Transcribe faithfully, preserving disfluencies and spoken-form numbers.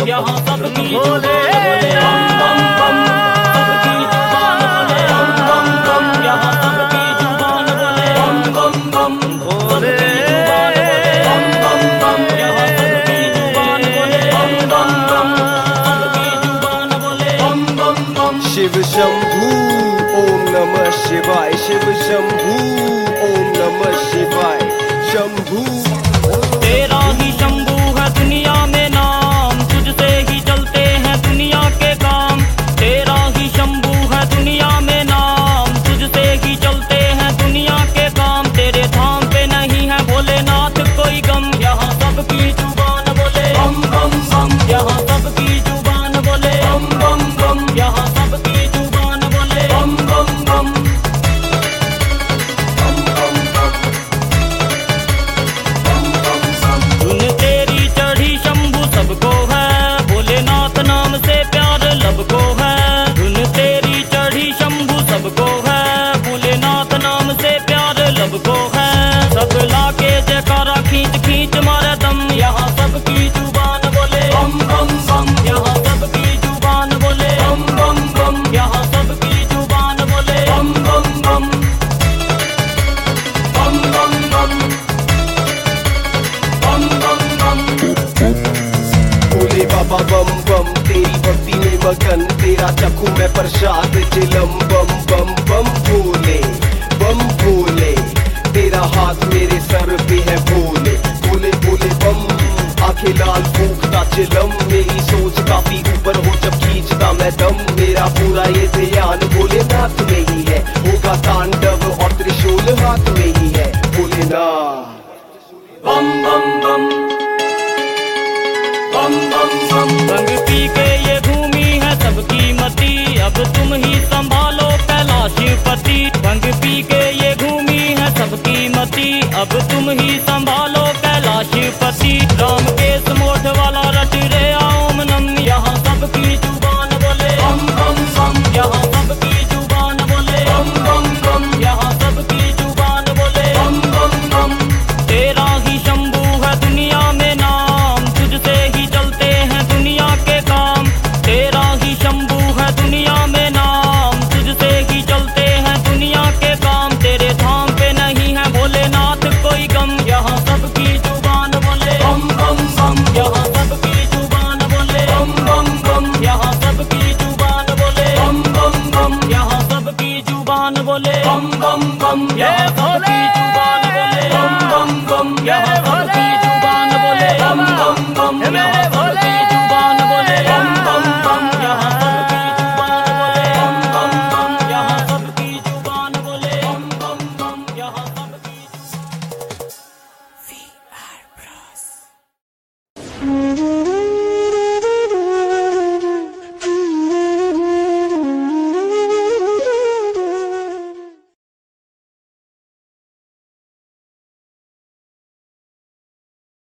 यहाँ सबकी बोले बम बम बम, सबकी जुबान बोले बम बम बम, यहाँ सबकी जुबान बोले बम बम बम, बोले बम बम बम, यहाँ सबकी जुबान बोले बम बम बम, सबकी जुबान बोले बम बम बम। शिव शंभू ओम नमः शिवाय, शिव शंभू ओम नमः शिवाय। शंभू तेरा ही शंभू है दुनिया में नाम, तुझसे ही चलते हैं दुनिया के काम। तेरा ही शंभू है दुनिया में नाम, तुझसे ही चलते हैं दुनिया के काम। तेरे धाम पे नहीं है भोलेनाथ कोई गम, यहाँ सबकी जुबान बोले बम बम बम, यहाँ सबकी जुबान बोले बम बम बम, यहाँ सबकी जुबान बोले बम बम बम। धुन तेरी चढ़ी शंभू सबको है, भोलेनाथ नाम से प्यार सबको है। धुन तेरी चढ़ी शंभू सबको है, भोलेनाथ नाम से प्यार सबको है। सब लाके जयकारा खींच खींच मारे दम, यहाँ सबकी जुबान बोले बम बम बम, यहाँ सबकी जुबान बोले बम बम बम, यहाँ सबकी जुबान बोले बम बम बम बम बम बम बम बम बम। भोले बाबा बम बम, तेरी भक्ति में मगन, तेरा चखू मैं प्रसाद चिलम बम बम बम। भोले बम भोले, तेरा हाथ मेरे सर पे है भोले, भोले भोले बम। आंखें लाल फूकता चिलम, मेरी सोच काफी ऊपर हो जब खींचता मैं दम। मेरा पूरा ये ध्यान भोलेनाथ में ही है, होगा तांडव और त्रिशूल हाथ में ही है भोलेनाथ। बम बम बम बम बम बम। रंग पी के ये घूमी है सबकी मती, अब तुम ही संभालो कैलाशपति। रंग पी के ये घूमी है सबकी मती, अब तुम ही संभालो कैलाशपति। राम केस मोठ वाला रट रे ओम नम, यहाँ सबकी जुबान बोले बम बम बम, यहाँ सबकी जुबान बोले बम बम बम, यहाँ सबकी जुबान बोले बम बम बम। तेरा ही शंभू है दुनिया में नाम, तुझसे ही चलते हैं दुनिया के काम। तेरा ही शंभू है दुनिया में नाम, तुझसे ही चलते हैं दुनिया के काम। तेरे धाम पे नहीं है भोलेनाथ कोई गम, यहाँ सबकी जुबान बोले बम बम बम, यहाँ सबकी जुबान बोले बम बम बम, यहाँ सबकी जुबान बोले बम बम बम, यहाँ सबकी जुबान बोले बम बम बम। ये भोले